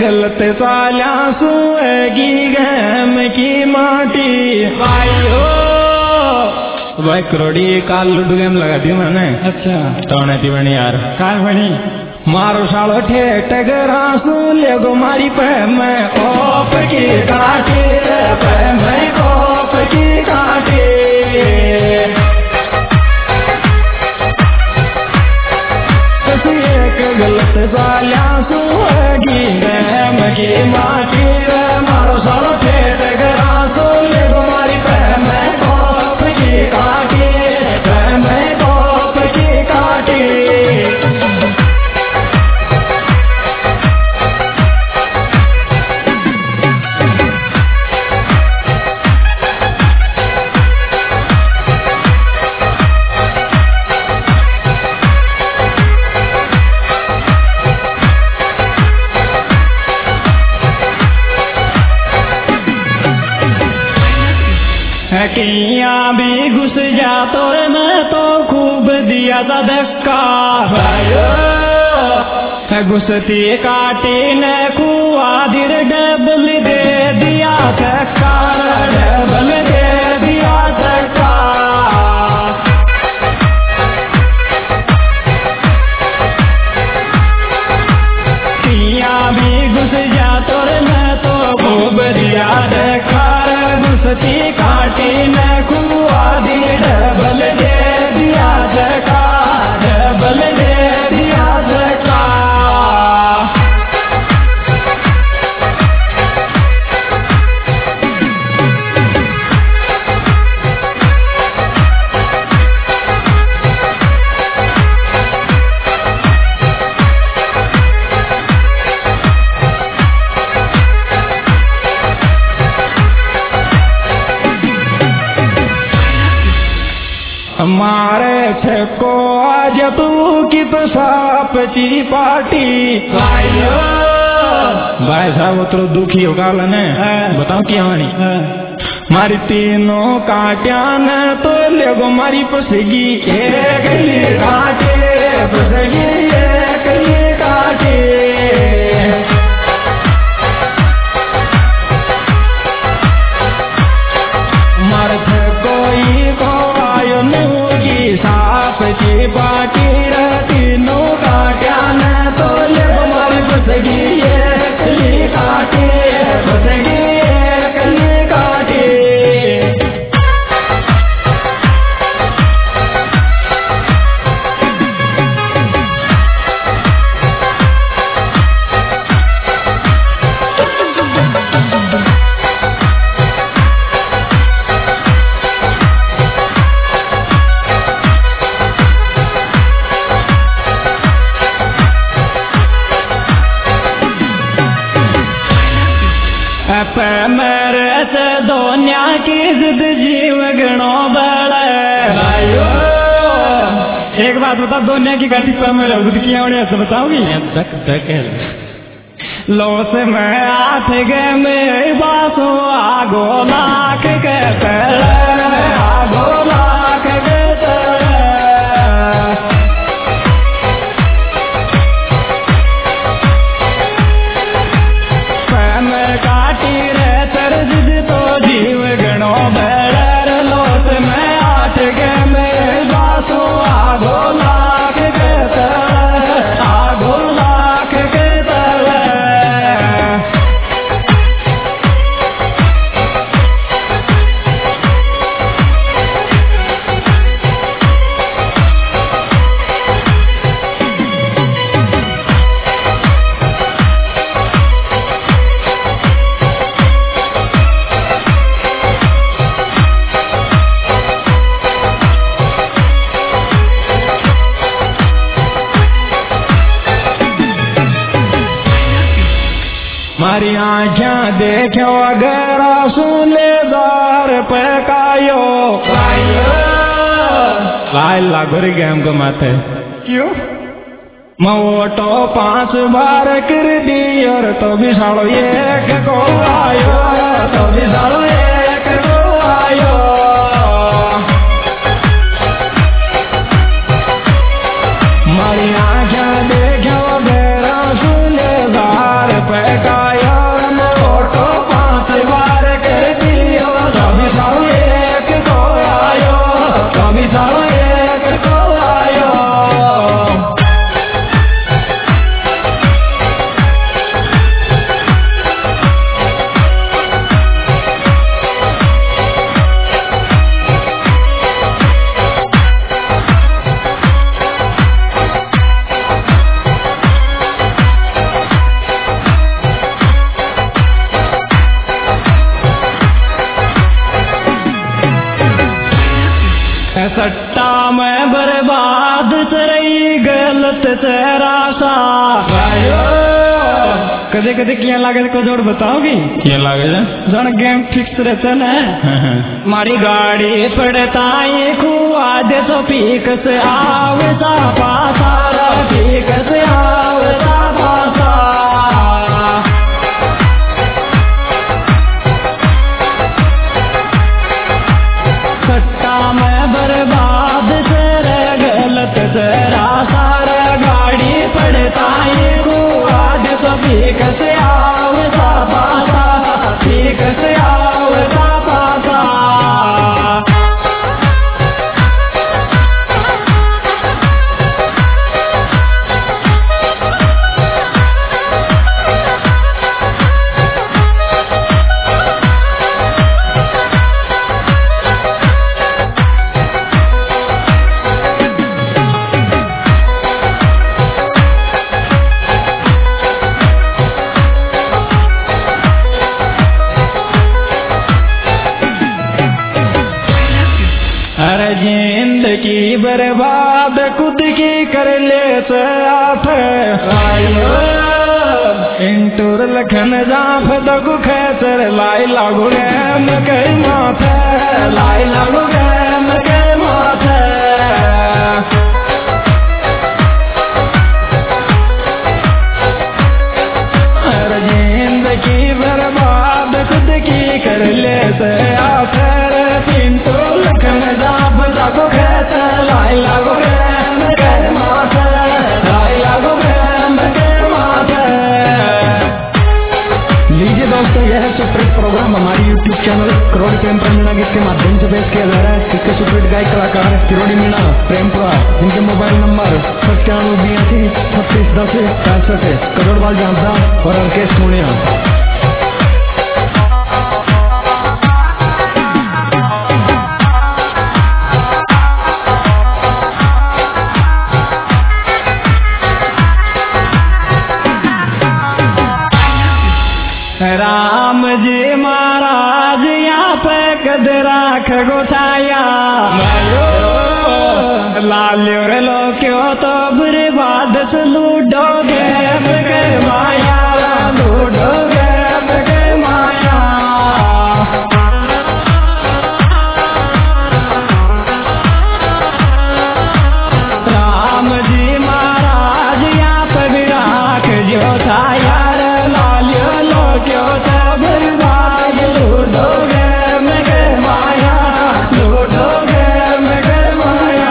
गलत साल्या सुएगी गहम की माटी भाइयो भाई करोड़ी काल लुडू गेम लगा दी मैंने। अच्छा तो नहीं बनी यार काय बनी मारो सालो ठेठ गरासू ले गो मारी पे मैं ओप की काटे पे मैं ओप की काटे एक गलत साल्या सुएगी गहम की माटी मारो सालो ठेठ गरासू ले गो मारी पे मैं ओप की काटे पे मैं ओप की काटे किया भी घुस जा तो मैं तो खूब दिया था धक्का घुसती काटी ने कुआ धीर डबल दे दिया धक्का डबल दे दिया धक्का किया भी घुस जा तो मैं तो खूब दिया धक्का घुसती काटी ने कुआ दी डबल दे दिया धक्का डबल दे दिया धक्का मारे छको आज तू की तो साप ची पार्टी भाई साहब वो तो दुखी होगा ने बताओ क्या वाणी मारी तीनों काट्या ने तो ले गो मारी पसेगी एक ही काटे पसेगी एक ही काटे मारे कोई को आयो नूगी साफ की बाटी तीनों काट्या ने तो ले मारी बसगी एक ही काटे बसगी एक ही काटे मेरे से दुनिया की जिद जीव गणो बड़े एक बात बता दुनिया की घटी पर मेरे खुद की आवड़े से बताओगी लो से मैं आठ गए मेरे बासो आगो लाख के आगो लाख के मारी आँखें देखो अगर सुने दार पे कायो भाई लागोरी गेम को माथे क्यों मोटो 5 बार कर दी और तो भी सालो एक को आयो तो भी सालो एक को आयो मारी आँखें देखो अगर सुने दार पे बर्बाद सरई गलत तेरा सा कदे कदे किया लागे को जोड़ बताओगी क्या लागे जन गेम फिक्स रहता ना मारी गाड़ी पड़ता ये खुआ दे तो पीक से आवे सा पासा पीक से आवे सा पासा सट्टा में बर्बाद तेरे गलत तेरा सारा गाड़ी पड़ता ये खुआ दे तो पीक से आवे सा पासा पीक से आवे सा पासा जिंदगी बर्बाद खुद की कर ले आप इंटूर लखन जाफ दगु खेसर लाई लागू गैम के माथे लाई लागू गैम के माथे जिंदगी बर्बाद खुद की कर ले आप इंटूर लखन जाफ दगु खेसर लाई लागू गैम के माथे लाई लागू गैम के माथे। लीजिए दोस्तों, यह सुपरहिट प्रोग्राम हमारी YouTube चैनल किरोड़ी प्रेम मीणा गीत के माध्यम से पेश किया जा रहा है। इसके सुपरहिट गायक कलाकार किरोड़ी मीणा प्रेमपुरा, जिनके मोबाइल नंबर 9782 36 10 करोड़वाल जानता और अंकेश सोनिया। राम जी महाराज यहाँ पे कद राख गोठाया लाल्यो रे लो क्यों तो बुरे बाद से लूडोगे माया लूडोगे माया। राम जी महाराज यहाँ पे भी राख गोठाया लाल्यो लो क्यों तो बर्बाद लूडोगे मेरे माया लूडोगे मेरे माया।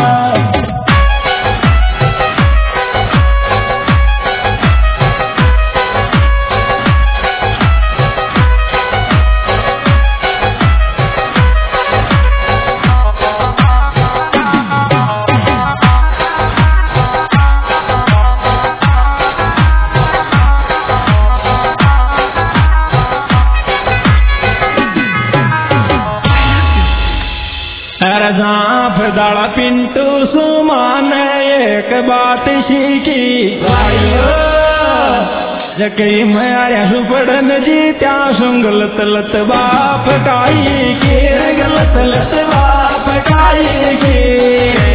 जाफ दाड़ा पिंटू सुमान एक बात सीखी जकई में आया सुपड़न जी त्या सुंगलत लत बाप काई की गलत लत बाप काई की।